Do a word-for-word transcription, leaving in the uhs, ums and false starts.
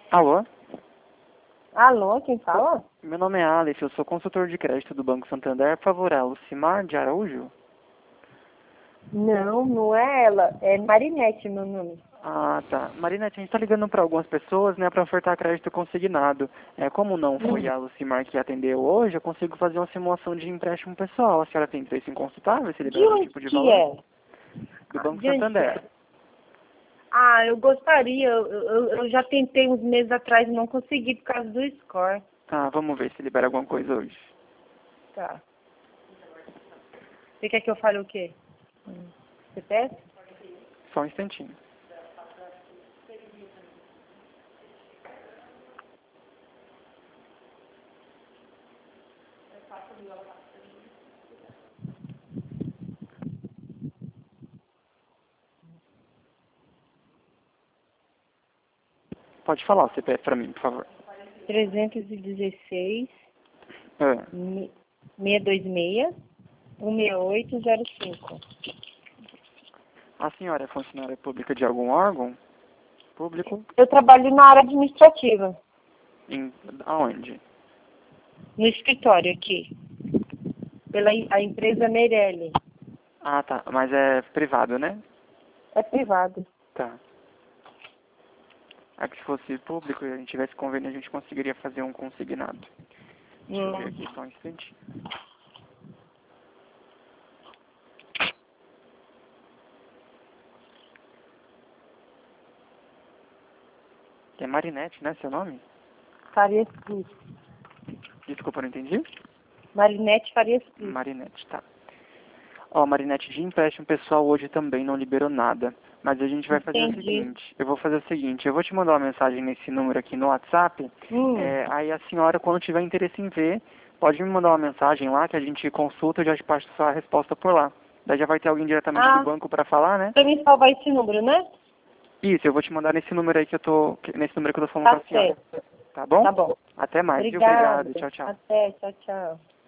Alô? Alô, quem fala? Meu nome é Alice, eu sou consultor de crédito do Banco Santander. Por favor, é Lucimar de Araújo? Não, não é ela. É Marinete, meu nome. Ah, tá. Marinete, a gente tá ligando para algumas pessoas, né, para ofertar crédito consignado. É, como não foi Hum. a Lucimar que atendeu hoje, eu consigo fazer uma simulação de empréstimo pessoal. A senhora tem interesse em consultar, ver se De libera algum onde tipo de que valor? é? Do Banco De onde que Santander. é? Ah, eu gostaria. Eu, eu, eu já tentei uns meses atrás e não consegui por causa do score. Tá, vamos ver se libera alguma coisa hoje. Tá. Você quer que eu fale o quê? Hum. C P F? Só um instantinho. Pode falar o C P F para mim, por favor. trezentos e dezesseis, É. seiscentos e vinte e seis, cento e sessenta e oito, zero cinco. A senhora é funcionária pública de algum órgão público? Eu trabalho na área administrativa, Em, aonde? no escritório aqui, pela em- a empresa Meirelli. Ah, tá. Mas é privado, né? É privado. Tá. Aqui se fosse público e a gente tivesse convênio, a gente conseguiria fazer um consignado. Deixa eu ver Hum. aqui só um instantinho. É Marinete, né, seu nome? Farias Cruz. Desculpa, não entendi? Marinete Farias Cruz. Marinete, tá. Ó, Marinete, de empréstimo pessoal hoje também não liberou nada. Mas a gente vai fazer o Entendi. seguinte, eu vou fazer o seguinte, eu vou te mandar uma mensagem nesse número aqui no WhatsApp, Hum. é, aí a senhora, quando tiver interesse em ver, pode me mandar uma mensagem lá que a gente consulta e já te passo a resposta por lá. Daí já vai ter alguém diretamente Ah, do banco para falar, né? pra me salvar esse número, né? Isso, eu vou te mandar nesse número aí que eu tô, que- nesse número que eu tô falando Tá com a senhora. certo. Tá bom? Tá bom. Até mais, viu? Obrigada. Obrigado, tchau, tchau. Até, tchau, tchau.